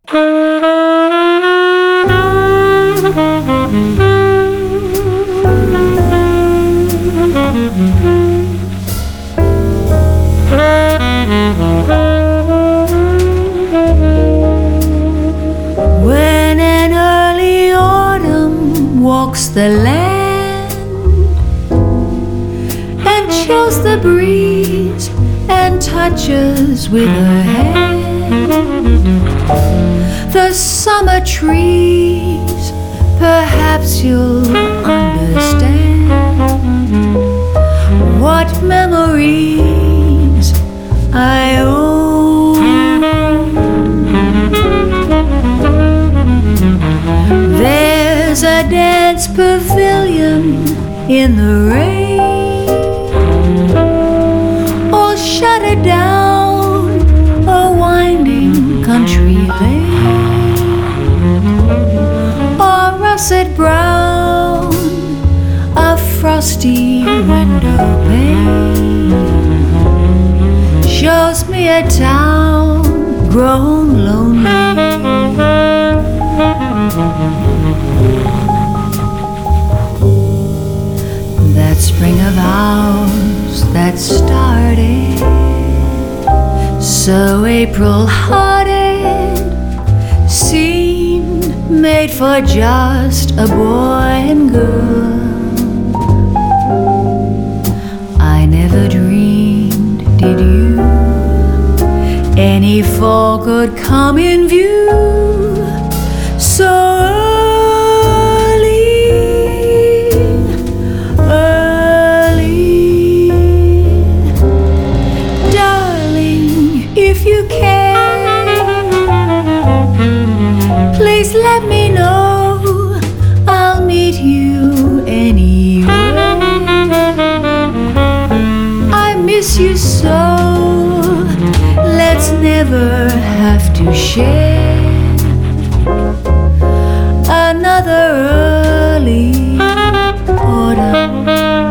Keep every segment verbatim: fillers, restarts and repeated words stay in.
When an early autumn walks the land and chills the breeze and touches with her hand the summer trees, perhaps you'll understand what memories I own. There's a dance pavilion in the rain, all shuttered down a winding country lane, or russet brown a frosty window pane shows me a town grown lonely. That spring of ours that started so April-hearted seemed made for just a boy and girl. I never dreamed, did you, any fall could come in view so early, early. Darling, if you can, please let me know. I'll meet you anywhere. I miss you so, let's never have to share another early autumn.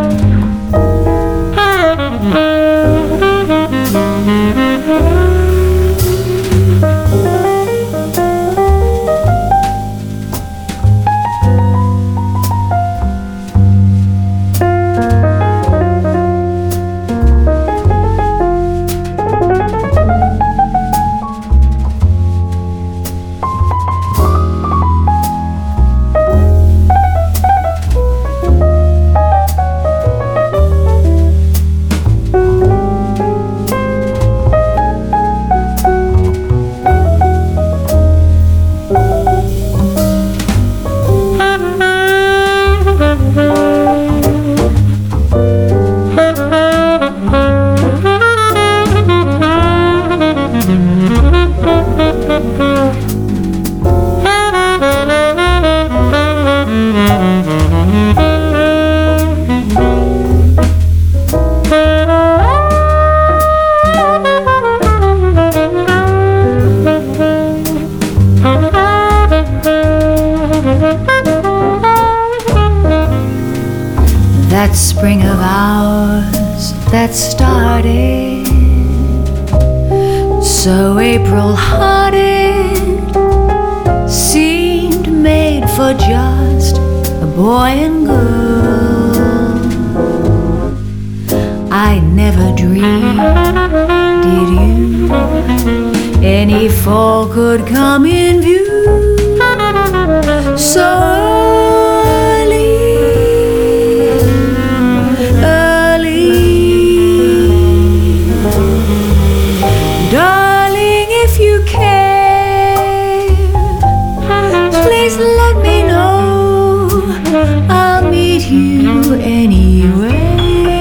That spring of ours that started so April-hearted seemed made for just a boy and girl. I never dreamed, did you, any fall could come in view so early, early. Darling, if you care, please let me know. I'll meet you anywhere.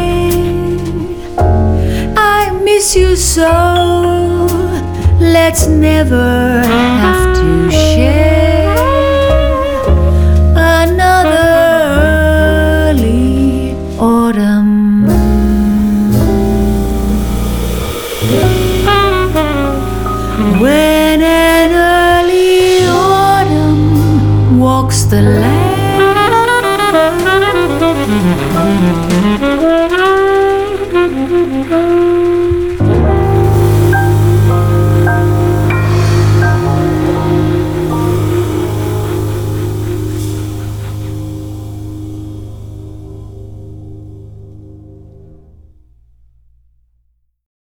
I miss you so, let's never have to share another early autumn. When an early autumn walks the land